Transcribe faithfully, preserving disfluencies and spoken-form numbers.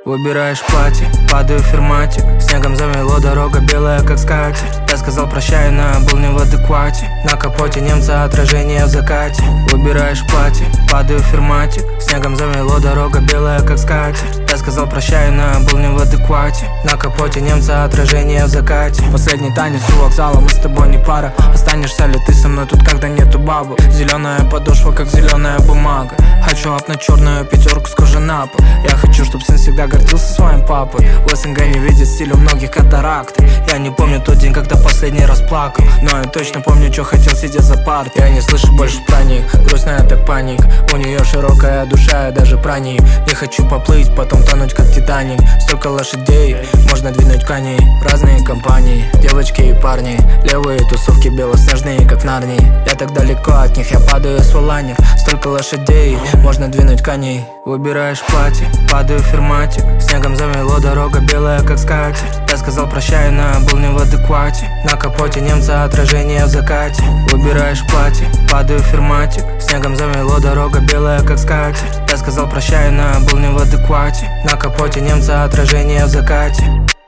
Выбираешь платье, падаю в ферматик. Снегом замело, дорога белая, как скатерть. Я сказал прощай, но был не в адеквате. На капоте немца отражение в закате. Выбираешь платье, падаю в ферматик. Снегом замело, дорога белая, как скатерть. Я сказал прощай, но был не в адеквате. На капоте немца отражение в закате. Последний танец у вокзала, мы с тобой не пара. Останешься ли ты со мной тут, когда нету бабы? Зеленая подошва, как зеленая бумага. Хочу апнуть черную пятерку с кожи на пол. Я хочу, чтоб сын всегда гордился своим папой. В СНГ не видит стиль, у многих катаракты. Я не помню тот день, когда последний раз плакал, но я точно помню, что хотел, сидя за партой. Я не слышу больше про них, грустная так паник. У нее широкая душа, я даже про ней не хочу поплыть, потом тонуть, как Титаник. Столько лошадей, можно двинуть коней. Разные компании, девочки и парни. Левые тусовки белоснежные, как в Нарнии. Я так далеко от них, я падаю с валанев. Столько лошадей, можно двинуть коней. Выбираешь платье, падаю в ферматик. Снегом замело, дорога белая, как скатерть. Я сказал прощай, но был не в адеквате. На капоте немца отражение в закате. Выбираешь платье, падаю в ферматик. Снегом замело, дорога белая, как скатерть. Я сказал прощай, но был не в адеквате. На капоте немца отражение в закате.